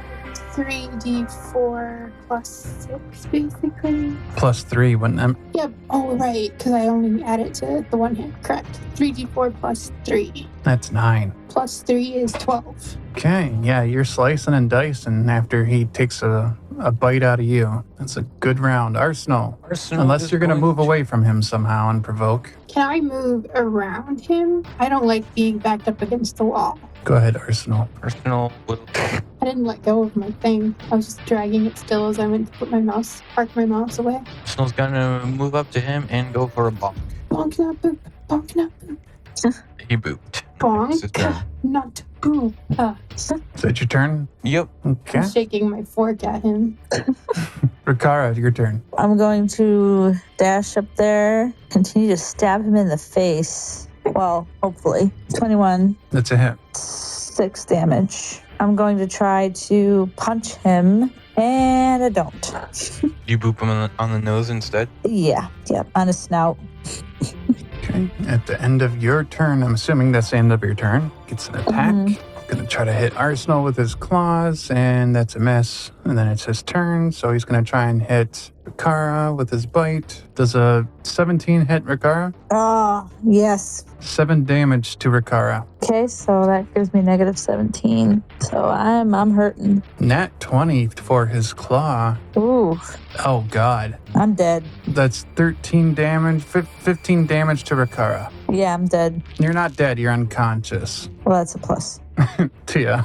3d4 plus 6, basically. +3, wouldn't it? Yep. Oh, right, because I only add it to the one hand. Correct. 3d4 plus 3. That's 9. Plus 3 is 12. Okay, yeah, you're slicing and dicing after he takes a bite out of you. That's a good round. Arsenal. Unless is you're going to move to- away from him somehow and provoke. Can I move around him? I don't like being backed up against the wall. Go ahead, Arsenal. Arsenal will. I didn't let go of my thing. I was just dragging it still as I went to park my mouse away. Arsenal's gonna move up to him and go for a bonk. Bonk, not boop. Bonk, not boop. He booped. It's his turn. Bonk, not boop. Is that your turn? Yep. Okay. I'm shaking my fork at him. Rikara, your turn. I'm going to dash up there, continue to stab him in the face. Well, hopefully. 21, That's a hit. 6 damage. I'm going to try to punch him, and I don't. You boop him on the nose instead. Yeah, on his snout. Okay. At the end of your turn, I'm assuming that's the end of your turn, gets an attack. Mhm. Gonna try to hit Arsenal with his claws, and that's a miss. And then it's his turn, so he's gonna try and hit Rikara with his bite. Does a 17 hit Rikara? Oh, yes. 7 damage to Rikara. Okay, so that gives me negative 17. So I'm hurting. Nat 20 for his claw. Ooh, Oh god. I'm dead. That's 13 damage, 15 damage to Rikara. Yeah, I'm dead. You're not dead, you're unconscious. Well, that's a plus. Tia.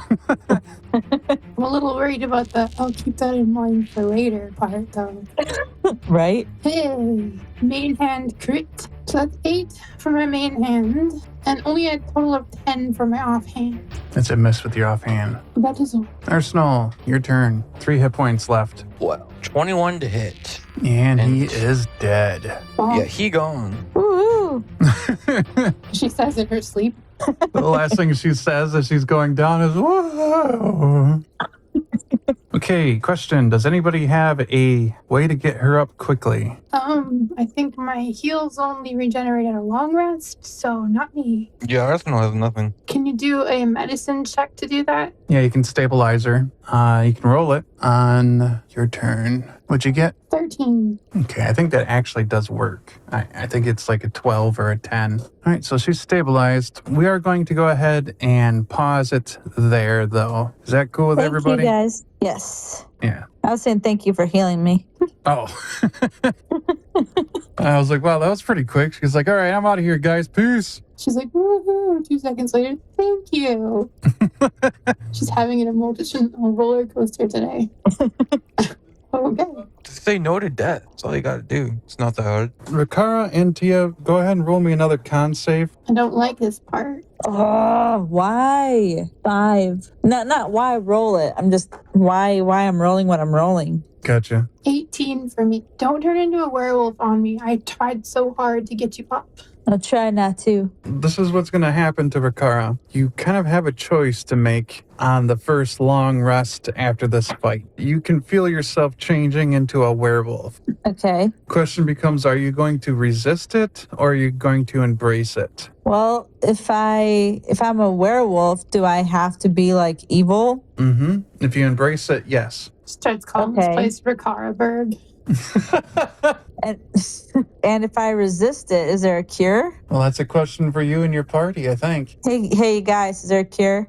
I'm a little worried about the I'll keep that in mind for later part, though. Right? Hey, main hand crit. So that's 8 for my main hand, and only a total of 10 for my offhand. That's a miss with your offhand. That is all. Arsenal, your turn. 3 hit points left. Well, 21 to hit. And he And- is dead. Bonk. Yeah, he gone. Woo! She says in her sleep. The last thing she says as she's going down is, whoa. Okay, question. Does anybody have a way to get her up quickly? I think my heals only regenerate at a long rest, so not me. Yeah, Arsenal has nothing. Can you do a medicine check to do that? Yeah, you can stabilize her. You can roll it on your turn. What'd you get? 13. Okay, I think that actually does work. I think it's like a 12 or a 10. All right, so she's stabilized. We are going to go ahead and pause it there, though. Is that cool with Thank everybody? you, guys. Yes. Yeah. I was saying thank you for healing me. Oh. I was like, wow, that was pretty quick. She's like, all right, I'm out of here, guys. Peace. She's like, woohoo. 2 seconds later, thank you. She's having an emotional roller coaster today. Okay. Just say no to death. That's all you gotta do. It's not that hard. Rikara and Tia, go ahead and roll me another con save. I don't like this part. Oh, why? 5. Not why roll it. I'm just why I'm rolling what I'm rolling. Gotcha. 18 for me. Don't turn into a werewolf on me. I tried so hard to get you up. I'll try not to. This is what's going to happen to Rikara. You kind of have a choice to make on the first long rest after this fight. You can feel yourself changing into a werewolf. Okay. Question becomes, are you going to resist it or are you going to embrace it? Well, if I'm a werewolf, do I have to be like evil? Mm-hmm. If you embrace it, yes. Starts calling Okay. this place Ricaraburg. And and if I resist it, is there a cure? Well, that's a question for you and your party, I think. Hey guys, is there a cure?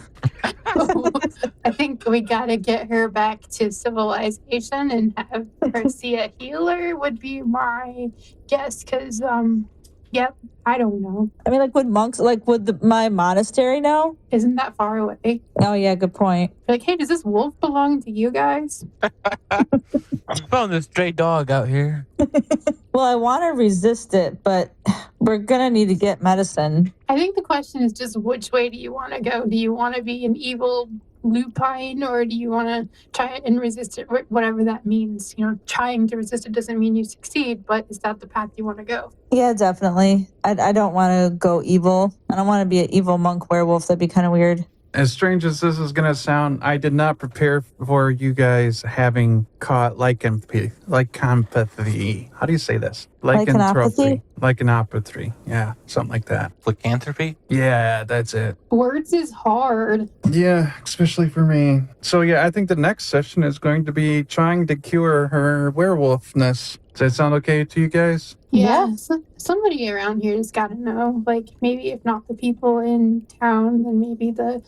I think we gotta get her back to civilization and have her see a healer would be my guess. Cause yep, I don't know. I mean, like, would monks, like, would my monastery know? Isn't that far away? Oh yeah, good point. Like, hey, does this wolf belong to you guys? Found this stray dog out here. Well, I want to resist it, but we're gonna need to get medicine. I think the question is just which way do you want to go? Do you want to be an evil lupine or do you want to try and resist it, whatever that means? You know, trying to resist it doesn't mean you succeed, but is that the path you want to go? Yeah, definitely. I don't want to go evil. I don't want to be an evil monk werewolf. That'd be kind of weird. as strange as this is going to sound, I did not prepare for you guys having caught lycanthropy. How do you say this? Lycanthropy? Lycanthropy. Yeah, something like that. Lycanthropy? Yeah, that's it. Words is hard. Yeah, especially for me. So yeah, I think the next session is going to be trying to cure her werewolfness. Does that sound okay to you guys? Yeah. Somebody around here has got to know. Like, maybe if not the people in town, then maybe the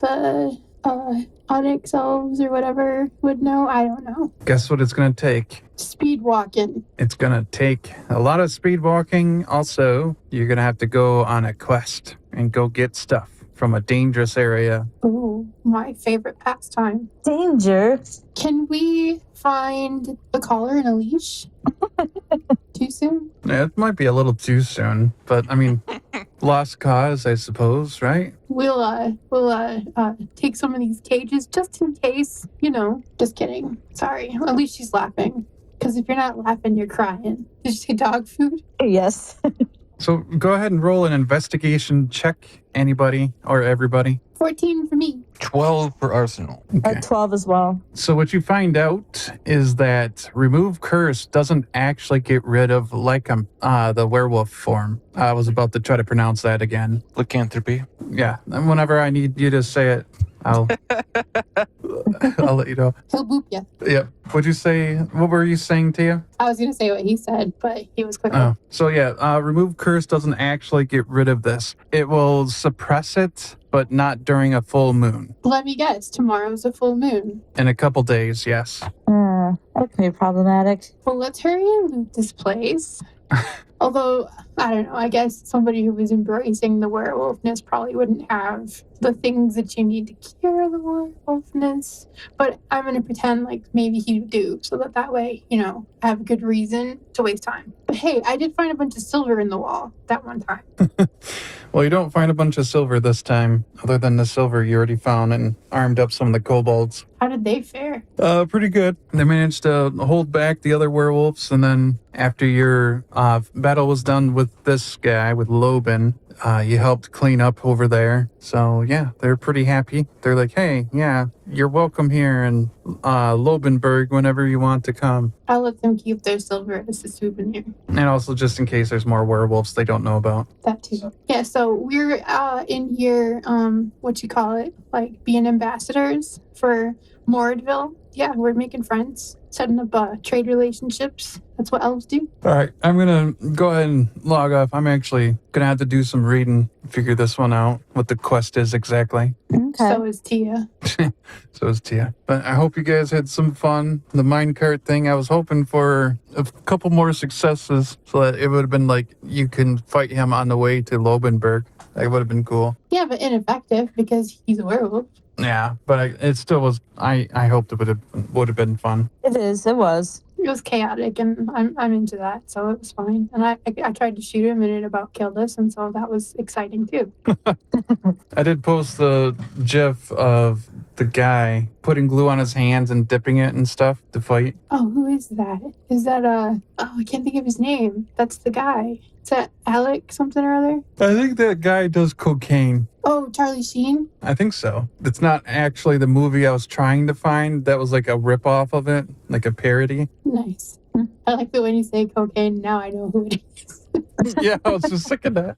Onyx elves or whatever would know. I don't know. Guess what it's going to take? Speed walking. It's going to take a lot of speed walking. Also, you're going to have to go on a quest and go get stuff from a dangerous area. Ooh, my favorite pastime. Danger. Can we find a collar and a leash? Too soon? Yeah, it might be a little too soon, but I mean, lost cause, I suppose, right? We'll take some of these cages just in case. Just kidding. Sorry. At least she's laughing. Because if you're not laughing, you're crying. Did you say dog food? Yes. So go ahead and roll an investigation check, anybody or everybody. 14 for me. 12 for Arsenal. Okay. 12 as well. So what you find out is that remove curse doesn't actually get rid of the werewolf form. I was about to try to pronounce that again. Lycanthropy. Yeah, and whenever I need you to say it, I'll let you know. He'll boop you. Yeah. What'd you say? What were you saying, Tia? I was going to say what he said, but he was quicker. Oh, so yeah, remove curse doesn't actually get rid of this. It will suppress it, but not during a full moon. Let me guess. Tomorrow's a full moon. In a couple days, yes. That can be problematic. Well, let's hurry and loot this place. Although, I don't know, I guess somebody who was embracing the werewolfness probably wouldn't have the things that you need to cure the werewolfness. But I'm going to pretend like maybe he would do, so that way, I have a good reason to waste time. But hey, I did find a bunch of silver in the wall that one time. Well, you don't find a bunch of silver this time, other than the silver you already found and armed up some of the kobolds. How did they fare? Pretty good. They managed to hold back the other werewolves, and then after your battle was done with this guy, with Loban, you helped clean up over there. So yeah, they're pretty happy. They're like, hey, yeah, you're welcome here in Lobenberg whenever you want to come. I'll let them keep their silver as a souvenir. And also just in case there's more werewolves they don't know about. That too. Yeah, so we're in here, like being ambassadors for Mordville. Yeah, we're making friends, setting up trade relationships. That's what elves do. All right, I'm going to go ahead and log off. I'm actually going to have to do some reading, figure this one out, what the quest is exactly. Okay. So is Tia. So is Tia. But I hope you guys had some fun. The minecart thing, I was hoping for a couple more successes so that it would have been like you can fight him on the way to Lobenberg. That would have been cool. Yeah, but ineffective because he's a werewolf. Yeah, but it still was. I hoped it would have been fun. It is. It was. It was chaotic, and I'm into that, so it was fine. And I tried to shoot him, and it about killed us, and so that was exciting too. I did post the GIF of the guy putting glue on his hands and dipping it and stuff to fight. Oh, who is that? Is that I can't think of his name. That's the guy. Is that Alec something or other? I think that guy does cocaine. Oh, Charlie Sheen? I think so. It's not actually the movie I was trying to find. That was like a ripoff of it, like a parody. Nice. I like that when you say cocaine, now I know who it is. Yeah, I was just thinking that.